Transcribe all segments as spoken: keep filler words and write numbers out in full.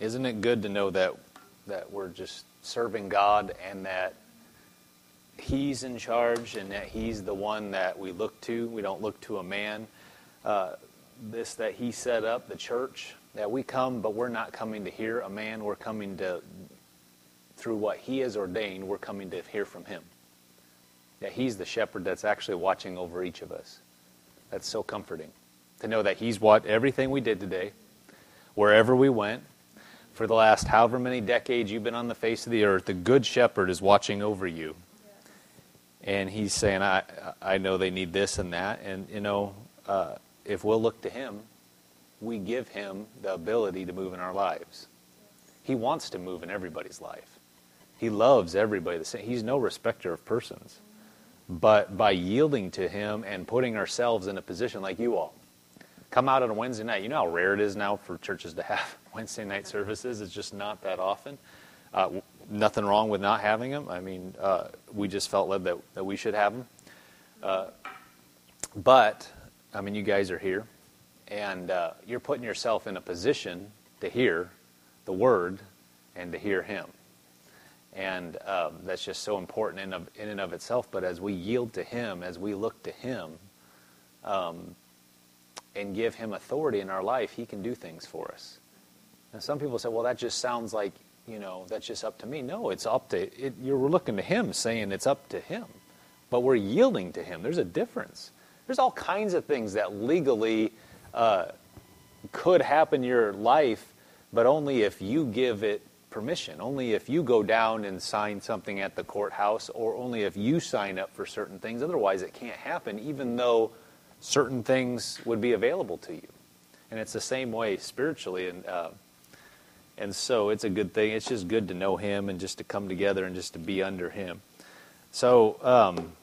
Isn't it good to know that that we're just serving God and that He's in charge and that He's the one that we look to? We don't look to a man. Uh, this that He set up, the church, that we come, but we're not coming to hear a man. We're coming to, through what He has ordained, we're coming to hear from Him. That He's the shepherd that's actually watching over each of us. That's so comforting. To know that He's watched everything we did today, wherever we went, for the last however many decades you've been on the face of the earth, the good shepherd is watching over you. And He's saying, I I know they need this and that. And, you know, uh, if we'll look to Him, we give Him the ability to move in our lives. He wants to move in everybody's life. He loves everybody the same. He's no respecter of persons. But by yielding to Him and putting ourselves in a position like you all, come out on a Wednesday night. You know how rare it is now for churches to have Wednesday night services. It's just not that often. Uh, nothing wrong with not having them. I mean, uh, we just felt led that, that we should have them. Uh, but, I mean, you guys are here. And uh, you're putting yourself in a position to hear the Word and to hear Him. And um, that's just so important in, of, in and of itself. But as we yield to Him, as we look to Him, um, and give Him authority in our life, He can do things for us. And some people say, well, that just sounds like, you know, that's just up to me. No, it's up to, it, you're looking to Him saying it's up to Him. But we're yielding to Him. There's a difference. There's all kinds of things that legally uh, could happen in your life, but only if you give it permission. Only if you go down and sign something at the courthouse, or only if you sign up for certain things. Otherwise, it can't happen, even though certain things would be available to you. And it's the same way spiritually. And uh, and so it's a good thing. It's just good to know Him and just to come together and just to be under Him. So um,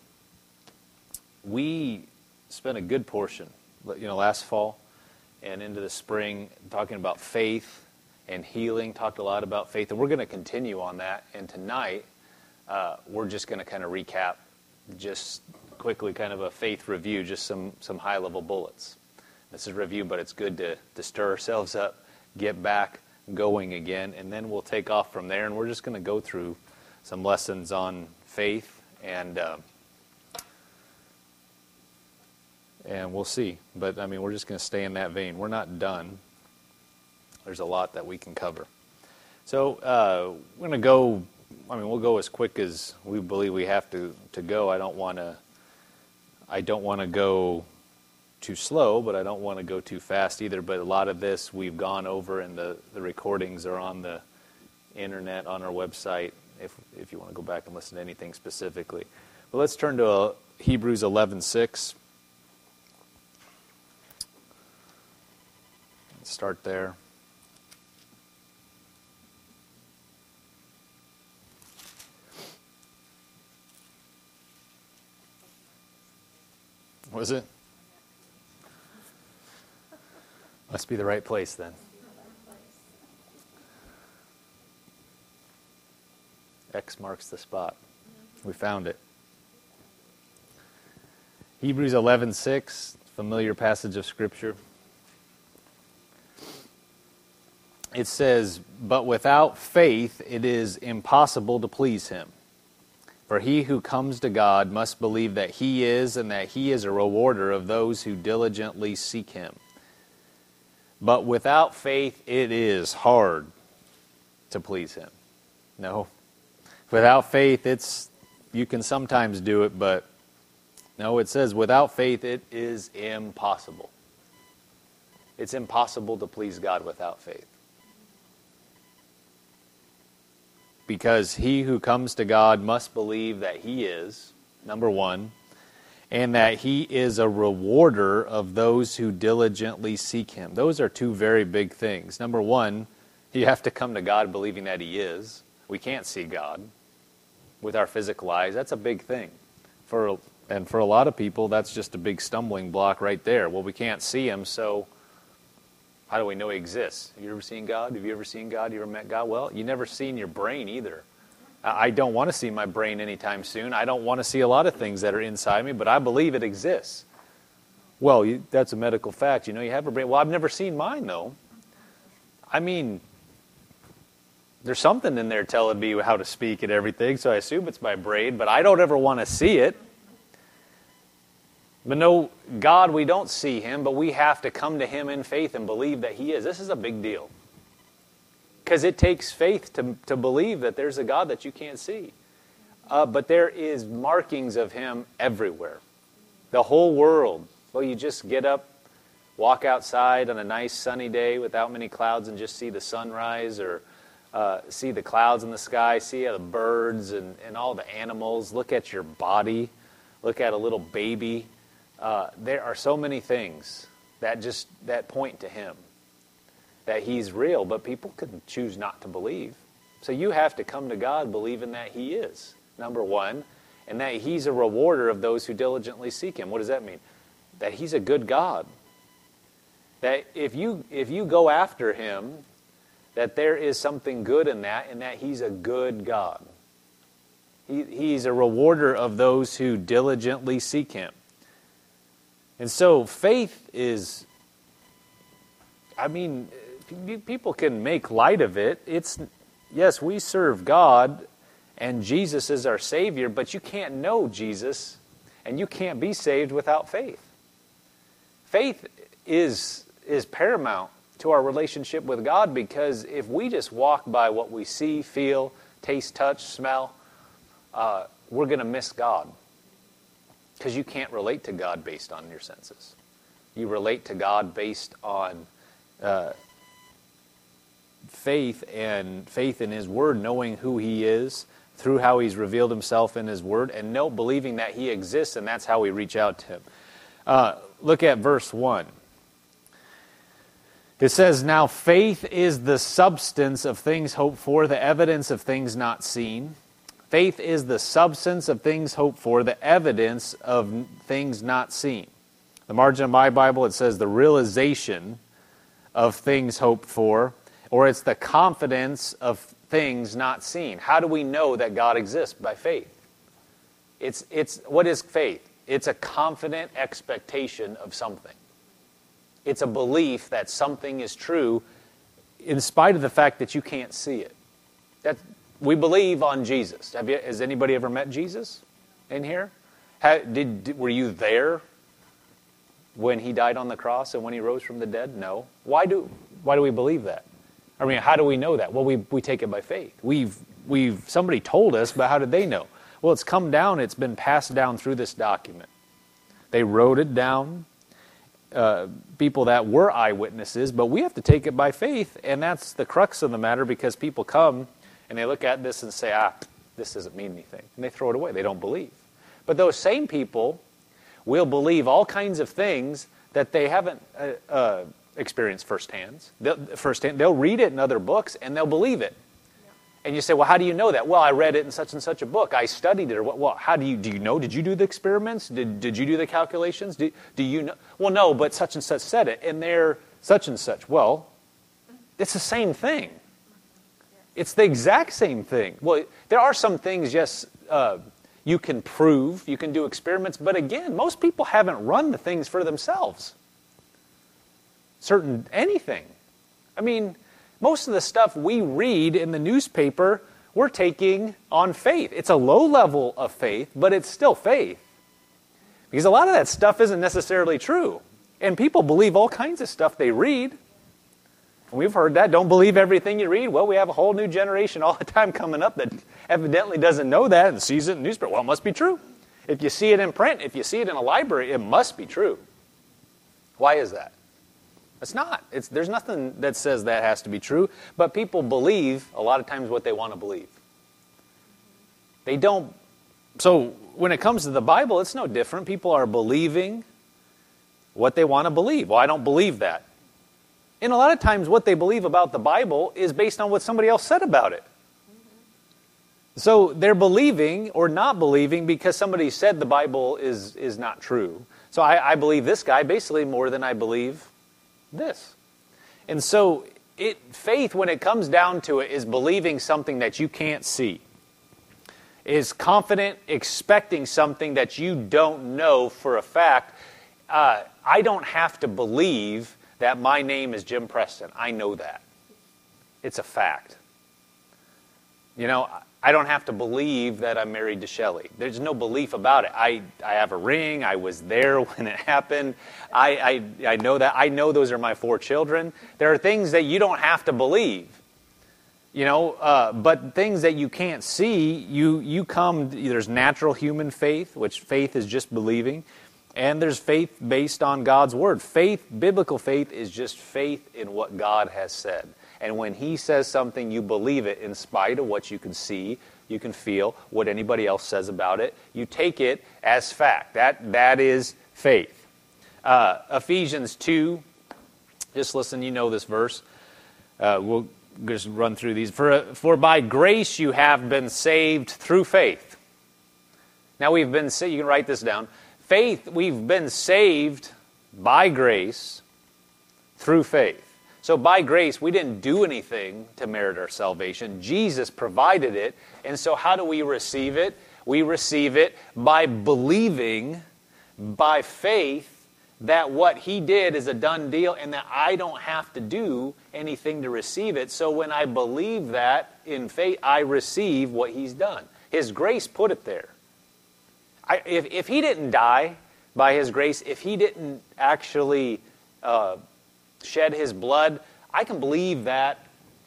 we spent a good portion, you know, last fall and into the spring talking about faith and healing. Talked a lot about faith. And we're going to continue on that. And tonight uh, we're just going to kind of recap just quickly, kind of a faith review, just some, some high-level bullets. This is a review, but it's good to, to stir ourselves up, get back going again, and then we'll take off from there, and we're just going to go through some lessons on faith, and uh, and we'll see. But, I mean, we're just going to stay in that vein. We're not done. There's a lot that we can cover. So uh, we're going to go, I mean, we'll go as quick as we believe we have to, to go. I don't want to I don't want to go too slow, but I don't want to go too fast either. But a lot of this we've gone over, and the, the recordings are on the internet, on our website, if if you want to go back and listen to anything specifically. But let's turn to uh, Hebrews eleven six. Let's start there. Was it? Must be the right place then. X marks the spot. We found it. Hebrews eleven six, familiar passage of Scripture. It says, "But without faith it is impossible to please Him. For he who comes to God must believe that He is, and that He is a rewarder of those who diligently seek Him. But without faith it is hard to please Him." No. Without faith, it's you can sometimes do it, but no, it says without faith it is impossible. It's impossible to please God without faith. Because he who comes to God must believe that He is, number one, and that He is a rewarder of those who diligently seek Him. Those are two very big things. Number one, you have to come to God believing that He is. We can't see God with our physical eyes. That's a big thing. For and for a lot of people, that's just a big stumbling block right there. Well, we can't see Him, so how do we know He exists? Have you ever seen God? Have you ever seen God? Have you ever met God? Well, you never seen your brain either. I don't want to see my brain anytime soon. I don't want to see a lot of things that are inside me, but I believe it exists. Well, you, that's a medical fact. You know, you have a brain. Well, I've never seen mine, though. I mean, there's something in there telling me how to speak and everything, so I assume it's my brain, but I don't ever want to see it. But no, God, we don't see him, but we have to come to him in faith and believe that he is. This is a big deal. Because it takes faith to, to believe that there's a God that you can't see. Uh, but there is markings of him everywhere. The whole world. Well, you just get up, walk outside on a nice sunny day without many clouds and just see the sunrise, or uh, see the clouds in the sky, see the birds and, and all the animals. Look at your body. Look at a little baby. Uh, there are so many things that just that point to him, that he's real, but people can choose not to believe. So you have to come to God believing that he is, number one, and that he's a rewarder of those who diligently seek him. What does that mean? That he's a good God. That if you if you go after him, that there is something good in that, and that he's a good God. He, he's a rewarder of those who diligently seek him. And so faith is, I mean, people can make light of it. It's, yes, we serve God and Jesus is our Savior, but you can't know Jesus and you can't be saved without faith. Faith is, is paramount to our relationship with God, because if we just walk by what we see, feel, taste, touch, smell, uh, we're going to miss God. Because you can't relate to God based on your senses. You relate to God based on uh, faith and faith in his word, knowing who he is through how he's revealed himself in his word, and know, believing that he exists, and that's how we reach out to him. Uh, look at verse one. It says, "Now faith is the substance of things hoped for, the evidence of things not seen." Faith is the substance of things hoped for, the evidence of things not seen. The margin of my Bible, it says the realization of things hoped for, or it's the confidence of things not seen. How do we know that God exists? By faith. It's, it's, what is faith? It's a confident expectation of something. It's a belief that something is true in spite of the fact that you can't see it. That's, we believe on Jesus. Have you, has anybody ever met Jesus in here? How, did, did, were you there when he died on the cross and when he rose from the dead? No. Why do, why do we believe that? I mean, how do we know that? Well, we, we take it by faith. We've, we've, somebody told us, but how did they know? Well, it's come down, it's been passed down through this document. They wrote it down, uh, people that were eyewitnesses, but we have to take it by faith, and that's the crux of the matter, because people come and they look at this and say, ah, this doesn't mean anything. And they throw it away. They don't believe. But those same people will believe all kinds of things that they haven't uh, uh, experienced firsthand. They'll, firsthand. They'll read it in other books and they'll believe it. Yeah. And you say, well, how do you know that? Well, I read it in such and such a book. I studied it. Or what? Well, how do you do you know? Did you do the experiments? Did Did you do the calculations? Do, do you know? Well, no, but such and such said it. And they're such and such. Well, it's the same thing. It's the exact same thing. Well, there are some things, yes, uh, you can prove, you can do experiments, but again, most people haven't run the things for themselves. Certain, anything. I mean, most of the stuff we read in the newspaper, we're taking on faith. It's a low level of faith, but it's still faith. Because a lot of that stuff isn't necessarily true. And people believe all kinds of stuff they read. We've heard that. Don't believe everything you read. Well, we have a whole new generation all the time coming up that evidently doesn't know that and sees it in the newspaper. Well, it must be true. If you see it in print, if you see it in a library, it must be true. Why is that? It's not. It's, there's nothing that says that has to be true, but people believe a lot of times what they want to believe. They don't. So when it comes to the Bible, it's no different. People are believing what they want to believe. Well, I don't believe that. And a lot of times what they believe about the Bible is based on what somebody else said about it. So they're believing or not believing because somebody said the Bible is, is not true. So I, I believe this guy basically more than I believe this. And so it, faith, when it comes down to it, is believing something that you can't see. Is confident expecting something that you don't know for a fact. Uh, I don't have to believe that my name is Jim Preston. I know that. It's a fact. You know, I don't have to believe that I'm married to Shelley. There's no belief about it. I, I have a ring. I was there when it happened. I, I, I know that. I know those are my four children. There are things that you don't have to believe. You know, uh, but things that you can't see, you, you come, there's natural human faith, which faith is just believing, and there's faith based on God's Word. Faith, biblical faith, is just faith in what God has said. And when He says something, you believe it in spite of what you can see, you can feel, what anybody else says about it. You take it as fact. That That is faith. Uh, Ephesians two, just listen, you know this verse. Uh, we'll just run through these. For, for by grace you have been saved through faith. Now we've been, you can write this down. Faith, we've been saved by grace through faith. So by grace, we didn't do anything to merit our salvation. Jesus provided it. And so how do we receive it? We receive it by believing, by faith, that what He did is a done deal and that I don't have to do anything to receive it. So when I believe that in faith, I receive what He's done. His grace put it there. I, if, if He didn't die by His grace, if He didn't actually uh, shed His blood, I can believe that,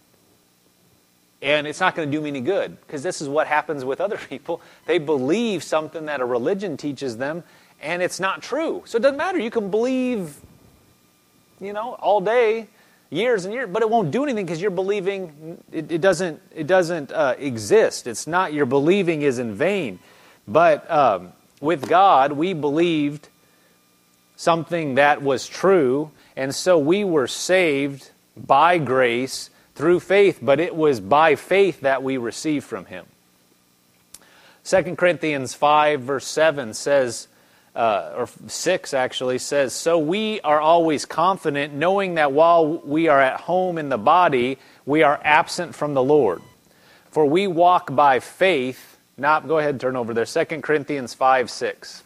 and it's not going to do me any good, because this is what happens with other people. They believe something that a religion teaches them, and it's not true. So it doesn't matter. You can believe, you know, all day, years and years, but it won't do anything because you're believing it, it doesn't it doesn't uh, exist. It's not, your believing is in vain. But um, with God, we believed something that was true, and so we were saved by grace through faith, but it was by faith that we received from Him. Second Corinthians five, verse seven says, Uh, or six actually says, so we are always confident, knowing that while we are at home in the body, we are absent from the Lord. For we walk by faith, not, go ahead and turn over there, Second Corinthians five, six.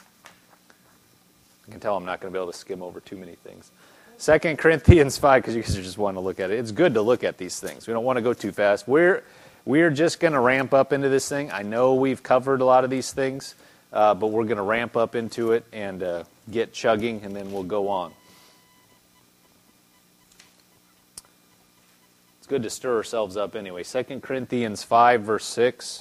I can tell I'm not going to be able to skim over too many things. Second Corinthians five, because you guys just want to look at it. It's good to look at these things. We don't want to go too fast. We're, we're just going to ramp up into this thing. I know we've covered a lot of these things. Uh, but we're going to ramp up into it and uh, get chugging, and then we'll go on. It's good to stir ourselves up anyway. Second Corinthians five, verse six.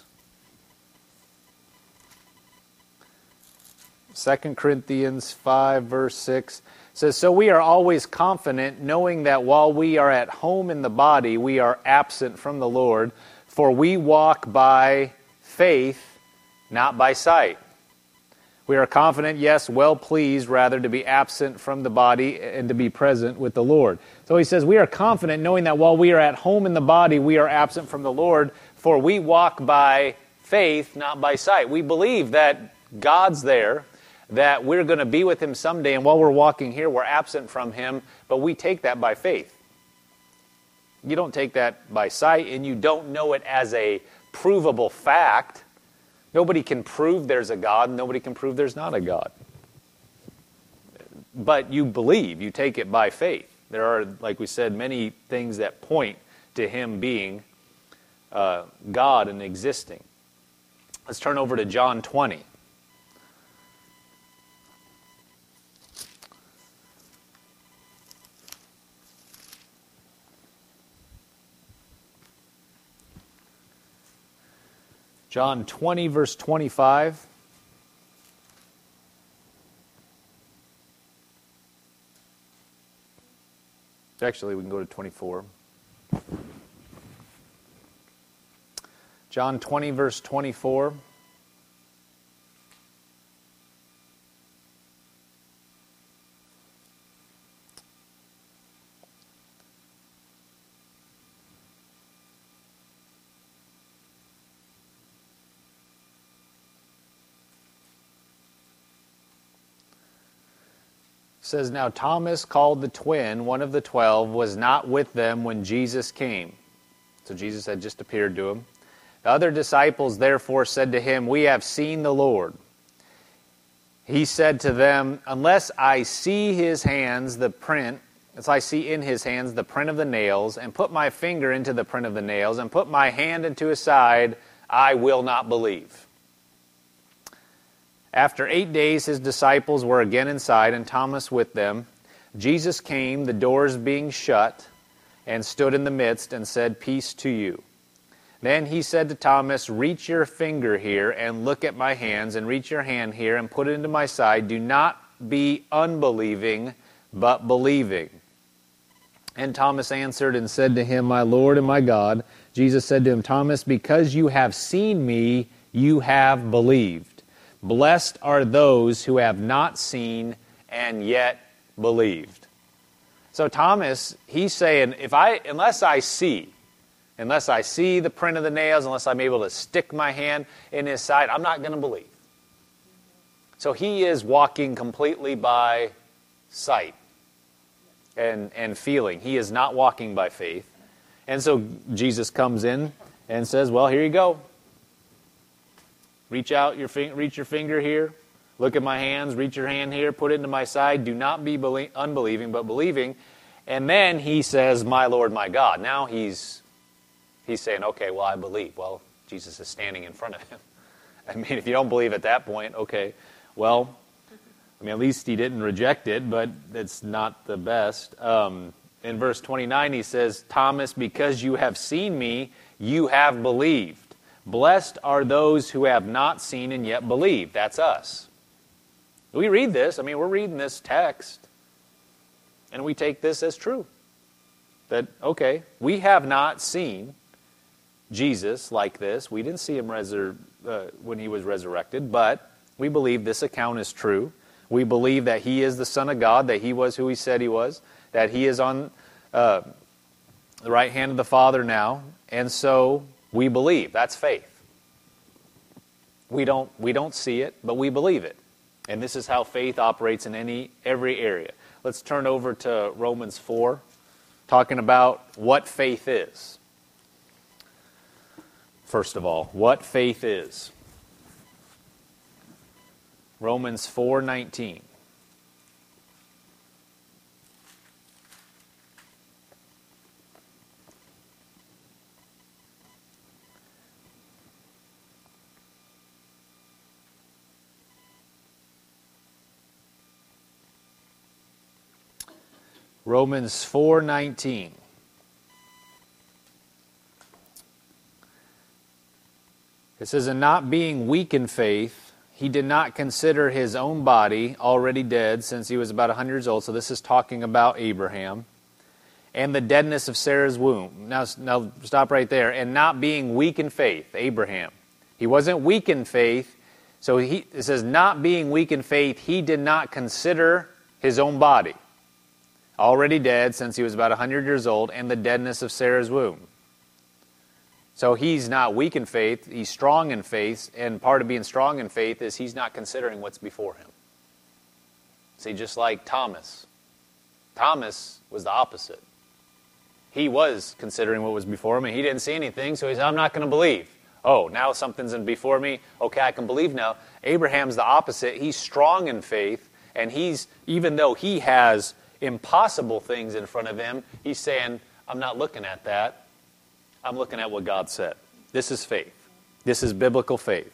Second Corinthians five, verse six says, so we are always confident, knowing that while we are at home in the body, we are absent from the Lord, for we walk by faith, not by sight. We are confident, yes, well pleased, rather, to be absent from the body and to be present with the Lord. So he says, we are confident, knowing that while we are at home in the body, we are absent from the Lord, for we walk by faith, not by sight. We believe that God's there, that we're going to be with Him someday, and while we're walking here, we're absent from Him, but we take that by faith. You don't take that by sight, and you don't know it as a provable fact. Nobody can prove there's a God. Nobody can prove there's not a God. But you believe. You take it by faith. There are, like we said, many things that point to Him being uh, God and existing. Let's turn over to John twenty. John twenty, verse twenty-five. Actually, we can go to twenty-four. John twenty, verse twenty-four. Says, now Thomas, called the twin, one of the twelve, was not with them when Jesus came. So Jesus had just appeared to him. The other disciples therefore said to him, we have seen the Lord. He said to them, unless I see His hands, the print as I see in his hands the print of the nails, and put my finger into the print of the nails, and put my hand into his side, I will not believe." After eight days his disciples were again inside, and Thomas with them. Jesus came, the doors being shut, and stood in the midst, and said, "Peace to you." Then he said to Thomas, "Reach your finger here, and look at my hands, and reach your hand here, and put it into my side. Do not be unbelieving, but believing." And Thomas answered and said to him, "My Lord and my God." Jesus said to him, "Thomas, because you have seen me, you have believed. Blessed are those who have not seen and yet believed." So Thomas, he's saying, if I, unless I see, unless I see the print of the nails, unless I'm able to stick my hand in his side, I'm not going to believe. So he is walking completely by sight and, and feeling. He is not walking by faith. And so Jesus comes in and says, "Well, here you go. Reach out your finger, reach your finger here. Look at my hands, reach your hand here, put it into my side. Do not be belie- unbelieving, but believing." And then he says, "My Lord, my God." Now he's he's saying, okay, well, I believe. Well, Jesus is standing in front of him. I mean, if you don't believe at that point, okay, well, I mean, at least he didn't reject it, but it's not the best. Um, in verse twenty-nine, he says, "Thomas, because you have seen me, you have believed. Blessed are those who have not seen and yet believe." That's us. We read this. I mean, we're reading this text, and we take this as true. That, okay, we have not seen Jesus like this. We didn't see him resur- uh, when he was resurrected, but we believe this account is true. We believe that he is the Son of God, that he was who he said he was, that he is on uh, the right hand of the Father now, and so we believe. That's faith. We don't we don't see it, but we believe it. And this is how faith operates in any every area. Let's turn over to Romans four, talking about what faith is. First of all, what faith is. Romans four nineteen. Romans four nineteen. It says, "And not being weak in faith, he did not consider his own body already dead, since he was about one hundred years old." So this is talking about Abraham. "And the deadness of Sarah's womb." Now, now stop right there. "And not being weak in faith," Abraham. He wasn't weak in faith. So he, it says, not being weak in faith, he did not consider his own body already dead, since he was about one hundred years old, and the deadness of Sarah's womb. So he's not weak in faith, he's strong in faith, and part of being strong in faith is he's not considering what's before him. See, just like Thomas. Thomas was the opposite. He was considering what was before him, and he didn't see anything, so he said, "I'm not going to believe." Oh, now something's in before me, okay, I can believe now. Abraham's the opposite. He's strong in faith, and he's, even though he has impossible things in front of him, he's saying, "I'm not looking at that. I'm looking at what God said." This is faith. This is biblical faith.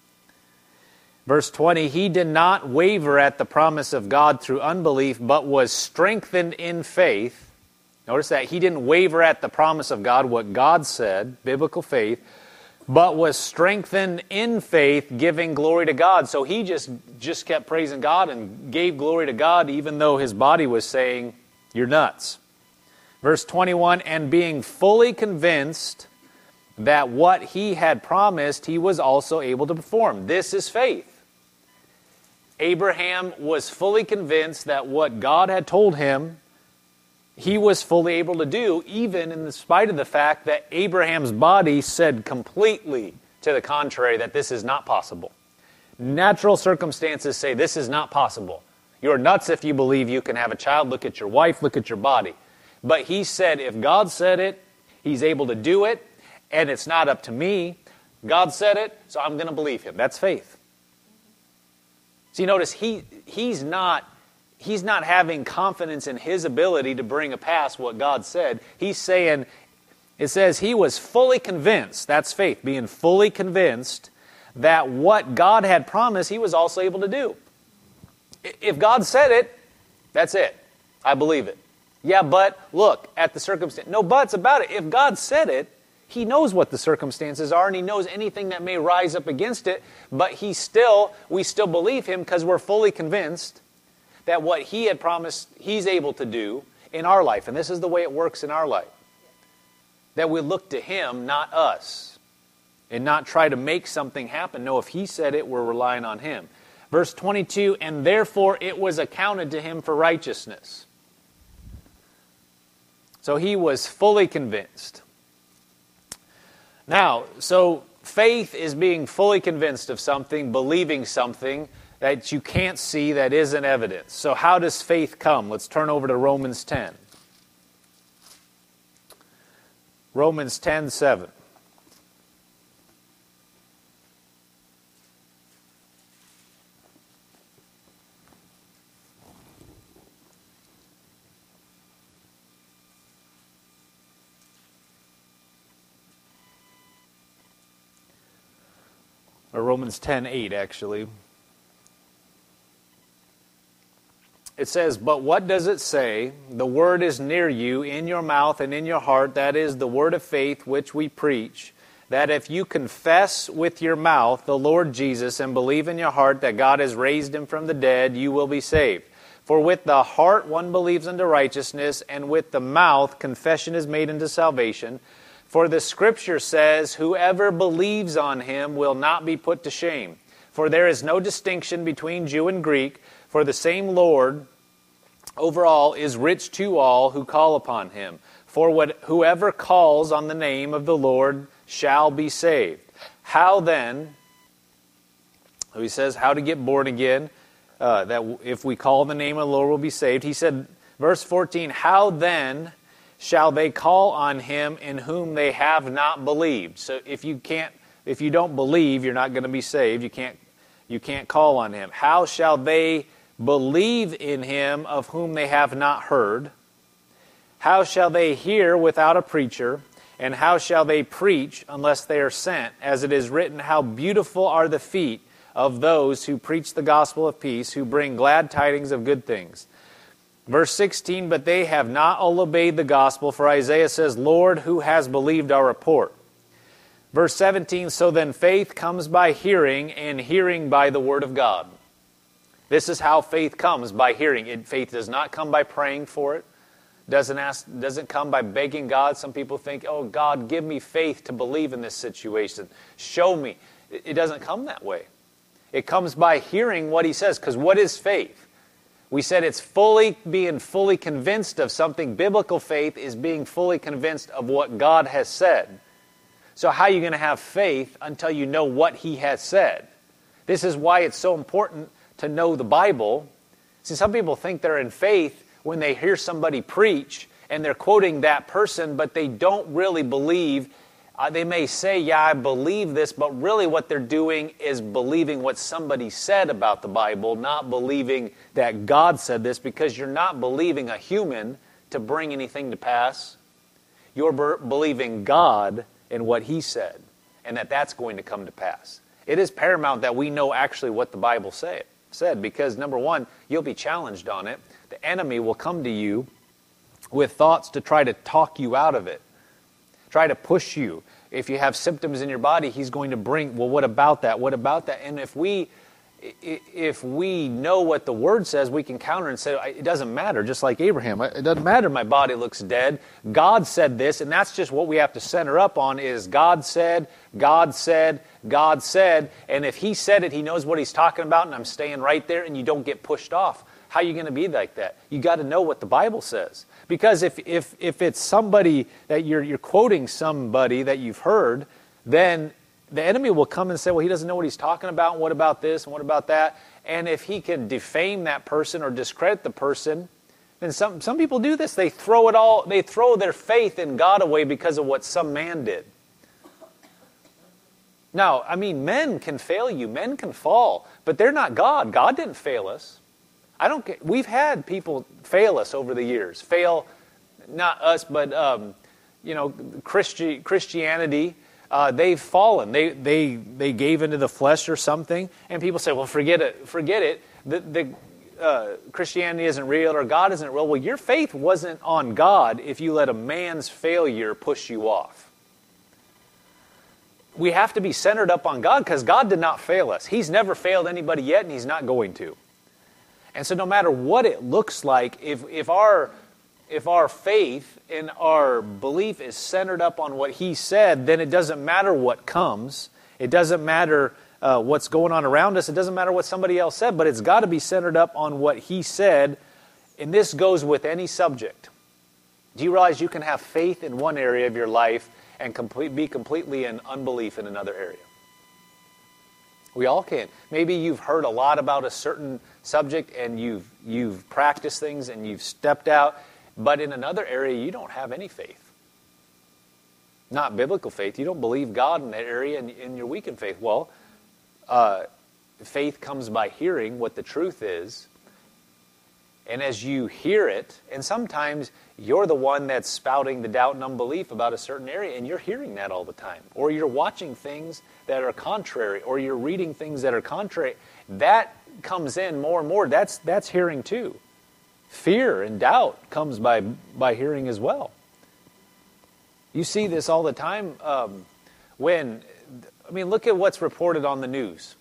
Verse twenty, "He did not waver at the promise of God through unbelief, but was strengthened in faith." Notice that he didn't waver at the promise of God, what God said, biblical faith, but was strengthened in faith, giving glory to God. So he just, just kept praising God and gave glory to God, even though his body was saying, "You're nuts." Verse twenty-one, "And being fully convinced that what he had promised, he was also able to perform." This is faith. Abraham was fully convinced that what God had told him, he was fully able to do, even in spite of the fact that Abraham's body said completely to the contrary, that this is not possible. Natural circumstances say this is not possible. You're nuts if you believe you can have a child. Look at your wife, look at your body. But he said, if God said it, he's able to do it, and it's not up to me. God said it, so I'm going to believe him. That's faith. See, notice, he he's not he's not having confidence in his ability to bring a pass what God said. He's saying, it says he was fully convinced, that's faith, being fully convinced that what God had promised he was also able to do. If God said it, that's it. I believe it. Yeah, but look at the circumstance. No buts about it. If God said it, he knows what the circumstances are, and he knows anything that may rise up against it, but he still, we still believe him because we're fully convinced that what he had promised he's able to do in our life. And this is the way it works in our life. That we look to him, not us. And not try to make something happen. No, if he said it, we're relying on him. Verse twenty-two, and therefore it was accounted to him for righteousness. So he was fully convinced. Now, so faith is being fully convinced of something, believing something that you can't see, that isn't evidence. So how does faith come? Let's turn over to Romans ten. Romans ten seven. Or Romans ten eight, actually. It says, but what does it say? The word is near you, in your mouth and in your heart. That is the word of faith which we preach. That if you confess with your mouth the Lord Jesus and believe in your heart that God has raised him from the dead, you will be saved. For with the heart one believes unto righteousness, and with the mouth confession is made unto salvation. For the Scripture says, whoever believes on him will not be put to shame. For there is no distinction between Jew and Greek, for the same Lord over all is rich to all who call upon him. For what, whoever calls on the name of the Lord shall be saved. How then, he says how to get born again, uh, that if we call the name of the Lord we'll be saved. He said, verse fourteen, how then shall they call on him in whom they have not believed? So if you can't, if you don't believe, you're not going to be saved. You can't, you can't call on him. How shall they believe in him of whom they have not heard? How shall they hear without a preacher? And how shall they preach unless they are sent? As it is written, how beautiful are the feet of those who preach the gospel of peace, who bring glad tidings of good things. Verse sixteen, but they have not all obeyed the gospel, for Isaiah says, Lord, who has believed our report? Verse seventeen, so then faith comes by hearing, and hearing by the word of God. This is how faith comes, by hearing. It, faith does not come by praying for it. Doesn't ask, doesn't come by begging God. Some people think, oh, God, give me faith to believe in this situation. Show me. It, it doesn't come that way. It comes by hearing what he says. Because what is faith? We said it's fully being fully convinced of something. Biblical faith is being fully convinced of what God has said. So how are you going to have faith until you know what he has said? This is why it's so important to know the Bible. See, some people think they're in faith when they hear somebody preach and they're quoting that person, but they don't really believe. Uh, they may say, yeah, I believe this, but really what they're doing is believing what somebody said about the Bible, not believing that God said this, because you're not believing a human to bring anything to pass. You're be- believing God and what he said, and that that's going to come to pass. It is paramount that we know actually what the Bible say, said, because number one, you'll be challenged on it. The enemy will come to you with thoughts to try to talk you out of it, try to push you. If you have symptoms in your body, he's going to bring, well, what about that? What about that? And if we if we know what the Word says, we can counter and say, it doesn't matter, just like Abraham. It doesn't matter my body looks dead. God said this, and that's just what we have to center up on is God said, God said, God said, and if he said it, he knows what he's talking about, and I'm staying right there, and you don't get pushed off. How are you going to be like that? You got to know what the Bible says. Because if if if it's somebody that you're you're quoting somebody that you've heard, then the enemy will come and say, well, he doesn't know what he's talking about, and what about this, and what about that? And if he can defame that person or discredit the person, then some, some people do this. They throw it all, they throw their faith in God away because of what some man did. Now, I mean, men can fail you, men can fall, but they're not God. God didn't fail us. I don't get, we've had people fail us over the years. Fail, not us, but, um, you know, Christi- Christianity, uh, they've fallen. They, they, they gave into the flesh or something. And people say, well, forget it. Forget it. The, the uh, Christianity isn't real or God isn't real. Well, your faith wasn't on God if you let a man's failure push you off. We have to be centered up on God because God did not fail us. He's never failed anybody yet, and He's not going to. And so no matter what it looks like, if, if, our, if our faith and our belief is centered up on what He said, then it doesn't matter what comes. It doesn't matter uh, what's going on around us. It doesn't matter what somebody else said, but it's got to be centered up on what He said. And this goes with any subject. Do you realize you can have faith in one area of your life and complete, be completely in unbelief in another area? We all can. Maybe you've heard a lot about a certain subject and you've you've practiced things and you've stepped out, but in another area you don't have any faith. Not biblical faith. You don't believe God in that area and, and you're weak in faith. Well, uh, faith comes by hearing what the truth is. And as you hear it, and sometimes you're the one that's spouting the doubt and unbelief about a certain area, and you're hearing that all the time. Or you're watching things that are contrary, or you're reading things that are contrary. That comes in more and more. That's that's hearing too. Fear and doubt comes by, by hearing as well. You see this all the time um, when, I mean, look at what's reported on the news.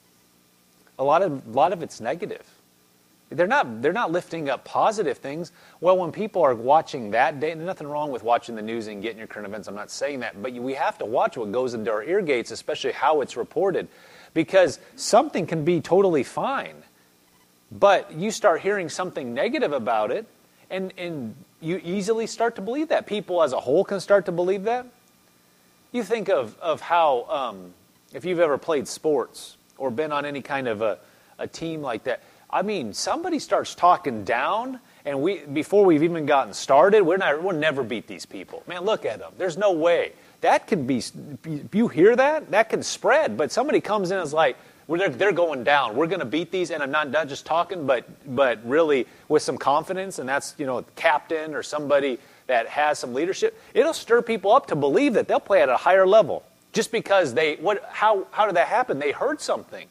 A lot of, a lot of it's negative. They're not, they're not lifting up positive things. Well, when people are watching that day, there's nothing wrong with watching the news and getting your current events. I'm not saying that. But we have to watch what goes into our ear gates, especially how it's reported. Because something can be totally fine. But you start hearing something negative about it, and, and you easily start to believe that. People as a whole can start to believe that. You think of, of how, um, if you've ever played sports or been on any kind of a, a team like that, I mean, somebody starts talking down, and we before we've even gotten started, we're not, we'll never beat these people. Man, look at them. There's no way. That could be, you hear that? That can spread. But somebody comes in and is like, well, they're, they're going down. We're going to beat these, and I'm not, not just talking, but but really with some confidence, and that's, you know, a captain or somebody that has some leadership. It'll stir people up to believe that they'll play at a higher level just because they, what? How, how did that happen? They heard something.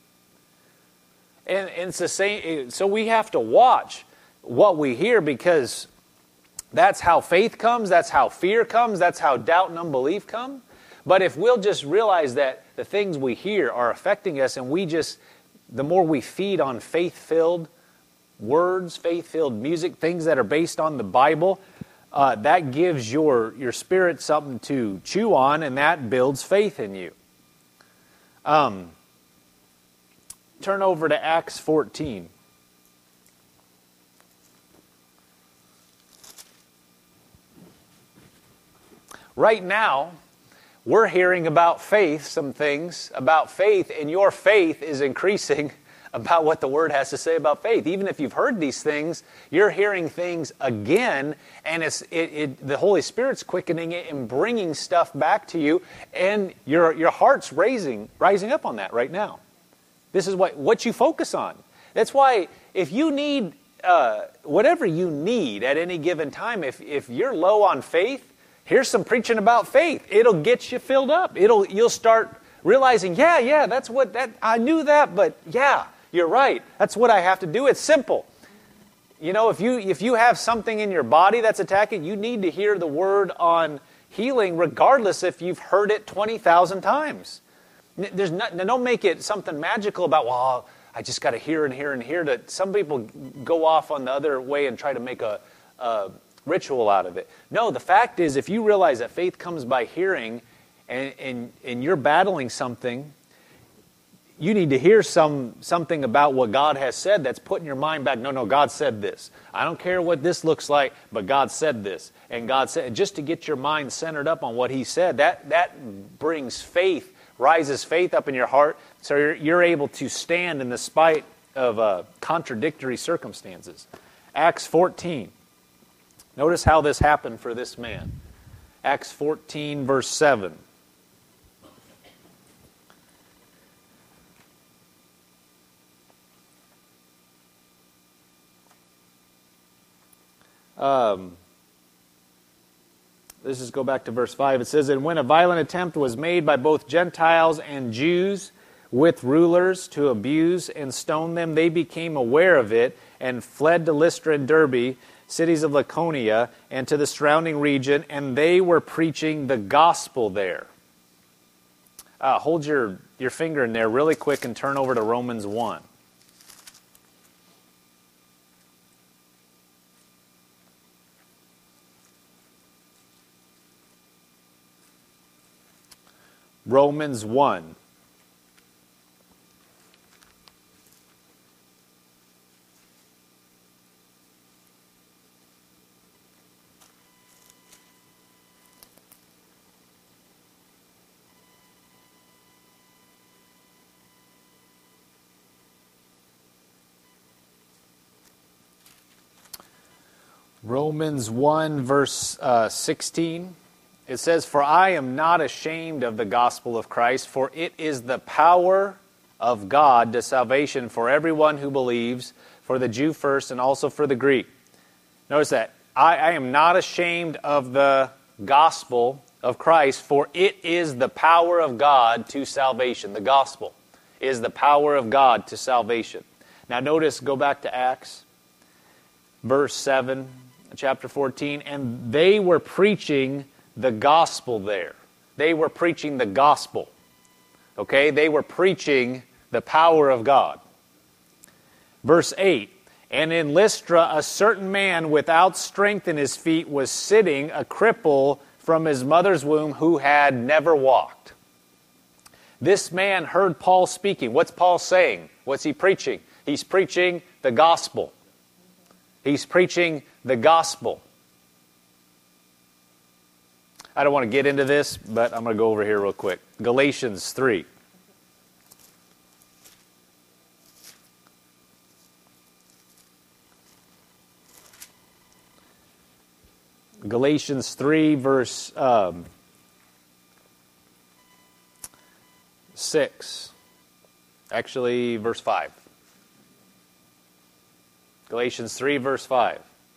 And, and it's the same, so we have to watch what we hear because that's how faith comes, that's how fear comes, that's how doubt and unbelief come. But if we'll just realize that the things we hear are affecting us and we just, the more we feed on faith-filled words, faith-filled music, things that are based on the Bible, uh, that gives your, your spirit something to chew on and that builds faith in you. Um... Turn over to Acts fourteen. Right now, we're hearing about faith, some things about faith, and your faith is increasing about what the Word has to say about faith. Even if you've heard these things, you're hearing things again, and it's it, it, the Holy Spirit's quickening it and bringing stuff back to you, and your your heart's raising rising up on that right now. This is what, what you focus on. That's why if you need, uh, whatever you need at any given time, if, if you're low on faith, here's some preaching about faith. It'll get you filled up. It'll You'll start realizing, yeah, yeah, that's what, that I knew that, but yeah, you're right. That's what I have to do. It's simple. You know, if you if you have something in your body that's attacking, you need to hear the word on healing regardless if you've heard it twenty thousand times. There's not, don't make it something magical about, well, I just got to hear and hear and hear. That some people go off on the other way and try to make a, a ritual out of it. No, the fact is, if you realize that faith comes by hearing and, and, and you're battling something, you need to hear some something about what God has said that's putting your mind back. No, no, God said this. I don't care what this looks like, but God said this. And God said, just to get your mind centered up on what He said, that, that brings faith, rises faith up in your heart, so you're, you're able to stand in the spite of uh, contradictory circumstances. Acts fourteen. Notice how this happened for this man. Acts fourteen, verse seven. Um, let's just go back to verse five. It says, "And when a violent attempt was made by both Gentiles and Jews with rulers to abuse and stone them, they became aware of it and fled to Lystra and Derbe, cities of Lycaonia, and to the surrounding region, and they were preaching the gospel there." Uh, hold your, your finger in there really quick and turn over to Romans one. Romans one. Romans one, verse uh, sixteen. It says, "For I am not ashamed of the gospel of Christ, for it is the power of God to salvation for everyone who believes, for the Jew first and also for the Greek." Notice that. I, I am not ashamed of the gospel of Christ, for it is the power of God to salvation. The gospel is the power of God to salvation. Now notice, go back to Acts, verse seven, chapter fourteen, "And they were preaching the gospel there." They were preaching the gospel. Okay? They were preaching the power of God. Verse eight, "And in Lystra a certain man without strength in his feet was sitting, a cripple from his mother's womb, who had never walked." This man heard Paul speaking. What's Paul saying? What's he preaching? He's preaching the gospel. He's preaching the gospel. I don't want to get into this, but I'm going to go over here real quick. Galatians three. Galatians three, verse um, six. Actually, verse five. Galatians three, verse five.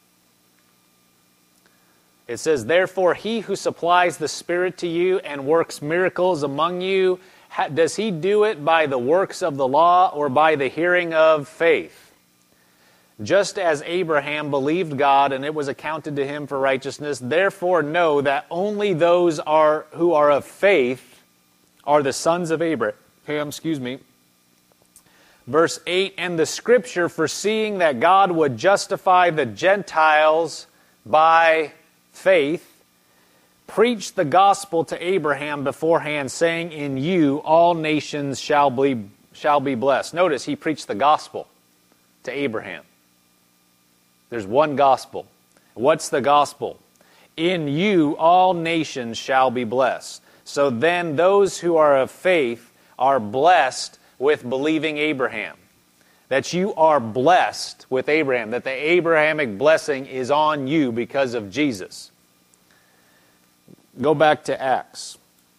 It says, "Therefore he who supplies the Spirit to you and works miracles among you, does he do it by the works of the law or by the hearing of faith? Just as Abraham believed God and it was accounted to him for righteousness, therefore know that only those are who are of faith are the sons of Abraham." Excuse me. Verse eight, "And the Scripture, foreseeing that God would justify the Gentiles by faith, preached the gospel to Abraham beforehand, saying, in you all nations shall be, shall be blessed." Notice, he preached the gospel to Abraham. There's one gospel. What's the gospel? In you all nations shall be blessed. So then those who are of faith are blessed with believing Abraham. That you are blessed with Abraham. That the Abrahamic blessing is on you because of Jesus. Go back to Acts.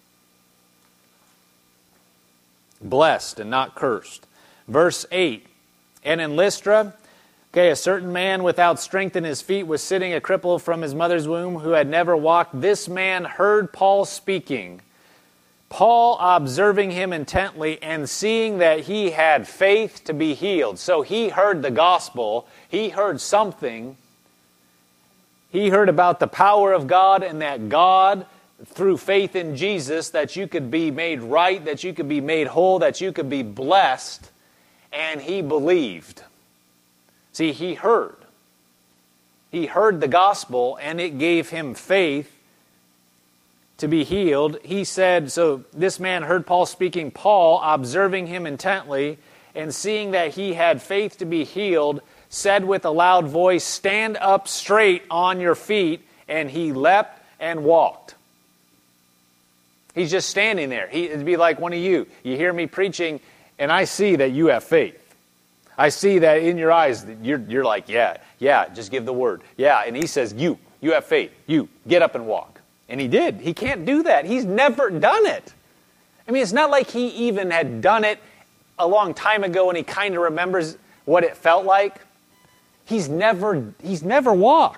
Blessed and not cursed. Verse eight. "And in Lystra, okay, a certain man without strength in his feet was sitting, a cripple from his mother's womb, who had never walked. This man heard Paul speaking. Paul observing him intently and seeing that he had faith to be healed." So he heard the gospel. He heard something. He heard about the power of God and that God, through faith in Jesus, that you could be made right, that you could be made whole, that you could be blessed. And he believed. See, he heard. He heard the gospel and it gave him faith to be healed. He said, so this man heard Paul speaking. Paul, observing him intently and seeing that he had faith to be healed, said with a loud voice, "Stand up straight on your feet." And he leapt and walked. He's just standing there. He, it'd be like one of you. You hear me preaching and I see that you have faith. I see that in your eyes. That you're, you're like, yeah, yeah, just give the word. Yeah, and he says, you, you have faith. You, get up and walk. And he did. He can't do that. He's never done it. I mean, it's not like he even had done it a long time ago and he kind of remembers what it felt like. He's never, he's never walked.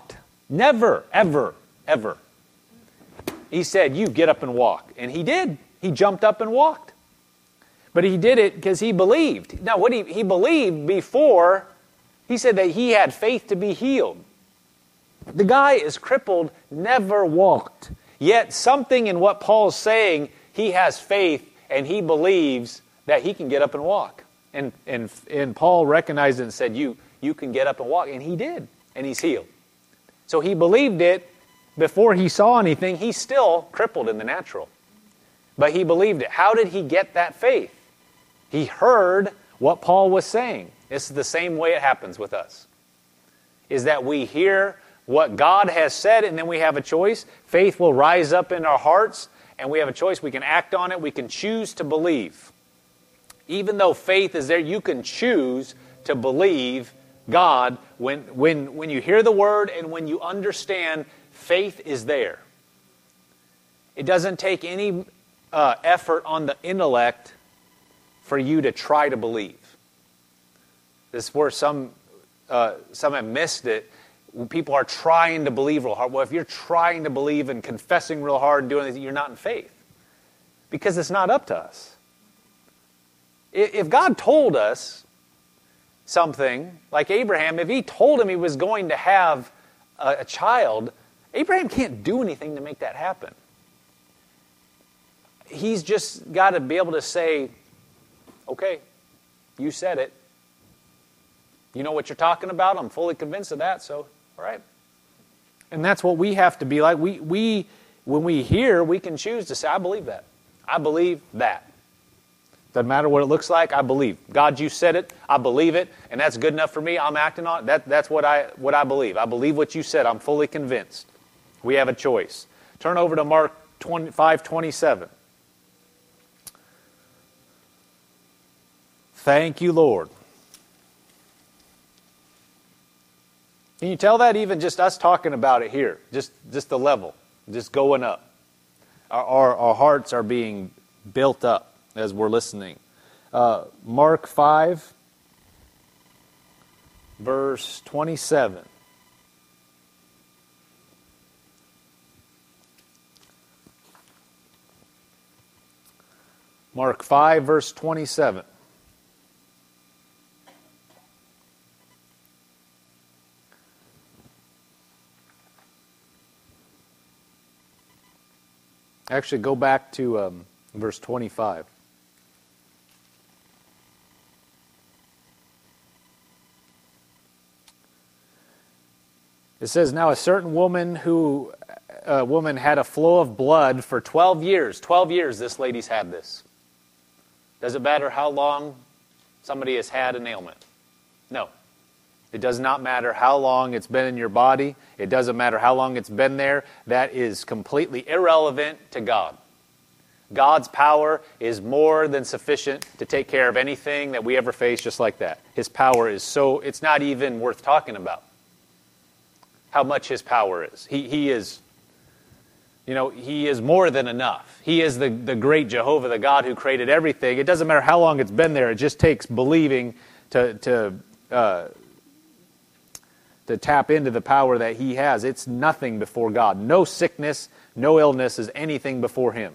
Never, ever, ever. He said, you get up and walk. And he did. He jumped up and walked. But he did it because he believed. Now, what he, he believed before, he said that he had faith to be healed. The guy is crippled, never walked. Yet something in what Paul's saying, he has faith and he believes that he can get up and walk. And, and, and Paul recognized it and said, you, you can get up and walk. And he did. And he's healed. So he believed it before he saw anything. He's still crippled in the natural. But he believed it. How did he get that faith? He heard what Paul was saying. This is the same way it happens with us. Is that we hear what God has said and then we have a choice. Faith will rise up in our hearts and we have a choice. We can act on it. We can choose to believe. Even though faith is there, you can choose to believe God when, when, when you hear the word and when you understand faith is there. It doesn't take any uh, effort on the intellect for you to try to believe. This is where some, uh, some have missed it. When people are trying to believe real hard. Well, if you're trying to believe and confessing real hard and doing this, you're not in faith. Because it's not up to us. If God told us something, like Abraham, if he told him he was going to have a, a child, Abraham can't do anything to make that happen. He's just got to be able to say, okay, you said it. You know what you're talking about? I'm fully convinced of that, so, all right. And that's what we have to be like. We, we, when we hear, we can choose to say, I believe that. I believe that. Doesn't matter what it looks like, I believe. God, you said it, I believe it, and that's good enough for me. I'm acting on it. That, that's what I, what I believe. I believe what you said. I'm fully convinced. We have a choice. Turn over to Mark five twenty-seven. Thank you, Lord. Can you tell that even just us talking about it here? Just, just the level, just going up. Our, our, our hearts are being built up as we're listening. Uh, Mark five, verse twenty-seven. Mark five, verse twenty-seven. Actually, go back to um, verse twenty-five. It says, now a certain woman who a woman had a flow of blood for twelve years. twelve years this lady's had this. Does it matter how long somebody has had an ailment? No. It does not matter how long it's been in your body. It doesn't matter how long it's been there. That is completely irrelevant to God. God's power is more than sufficient to take care of anything that we ever face just like that. His power is so, it's not even worth talking about how much His power is. He, he is, you know, He is more than enough. He is the, the great Jehovah, the God who created everything. It doesn't matter how long it's been there. It just takes believing to, to, uh, to tap into the power that He has. It's nothing before God. No sickness, no illness is anything before Him.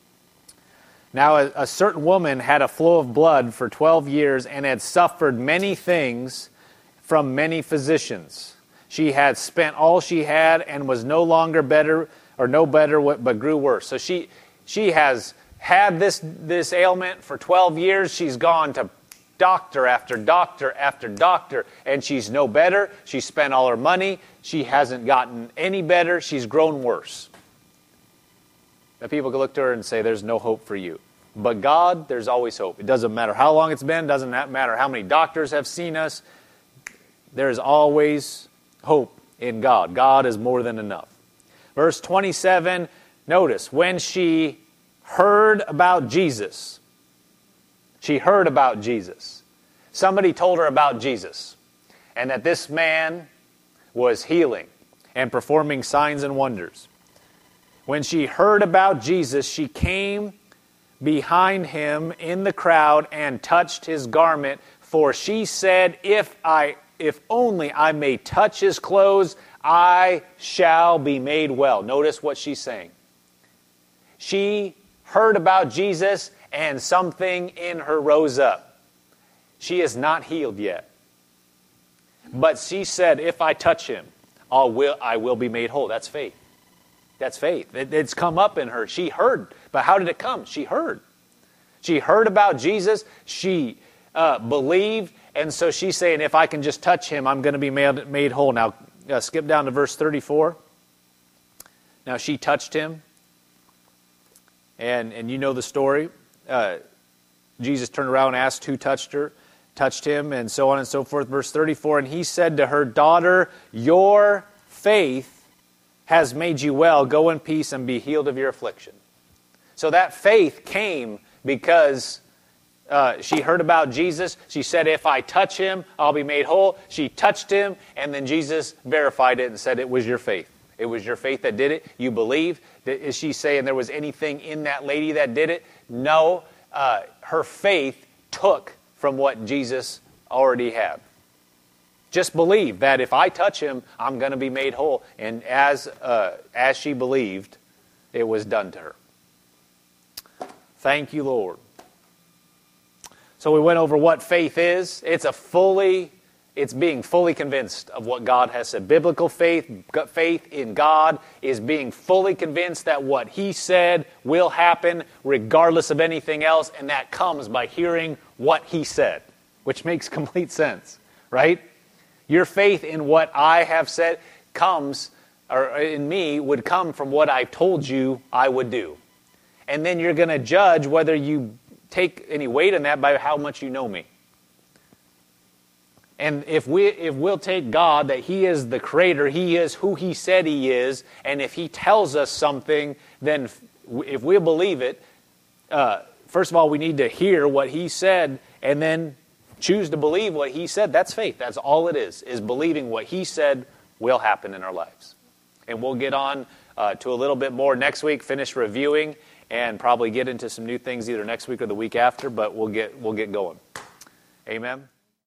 Now, a, a certain woman had a flow of blood for twelve years and had suffered many things from many physicians. She had spent all she had and was no longer better, or no better, but grew worse. So she she has had this, this ailment for twelve years. She's gone to doctor after doctor after doctor, and she's no better. She spent all her money. She hasn't gotten any better. She's grown worse. Now people can look to her and say, there's no hope for you. But God, there's always hope. It doesn't matter how long it's been. It doesn't matter how many doctors have seen us. There's always hope in God. God is more than enough. Verse twenty-seven, notice, when she heard about Jesus, she heard about Jesus. Somebody told her about Jesus, and that this man was healing and performing signs and wonders. When she heard about Jesus, she came behind him in the crowd and touched his garment, for she said, if I If only I may touch his clothes, I shall be made well. Notice what she's saying. She heard about Jesus and something in her rose up. She is not healed yet. But she said, if I touch him, I will, I will be made whole. That's faith. That's faith. It, it's come up in her. She heard. But how did it come? She heard. She heard about Jesus. She uh, believed. And so she's saying, if I can just touch him, I'm going to be made, made whole. Now, uh, skip down to verse thirty-four. Now, she touched him. And, and you know the story. Uh, Jesus turned around and asked who touched her, touched him, and so on and so forth. Verse thirty-four, and he said to her, daughter, your faith has made you well. Go in peace and be healed of your affliction. So that faith came because uh, she heard about Jesus. She said, if I touch him, I'll be made whole. She touched him, and then Jesus verified it and said, it was your faith. It was your faith that did it. You believed. Is she saying there was anything in that lady that did it? No. Uh, her faith took from what Jesus already had. Just believe that if I touch him, I'm going to be made whole. And as uh, as she believed, it was done to her. Thank you, Lord. So we went over what faith is. It's a fully, it's being fully convinced of what God has said. Biblical faith, faith in God, is being fully convinced that what he said will happen regardless of anything else, and that comes by hearing what he said, which makes complete sense, right? Your faith in what I have said comes, or in me, would come from what I told you I would do. And then you're going to judge whether you take any weight in that by how much you know me. And if we if we'll take God that he is the creator, he is who he said he is, and if he tells us something, then if we believe it, uh, first of all, we need to hear what he said and then choose to believe what he said. That's faith. That's all it is, is believing what he said will happen in our lives. And we'll get on uh, to a little bit more next week, finish reviewing, and probably get into some new things either next week or the week after, but we'll get we'll get going. Amen.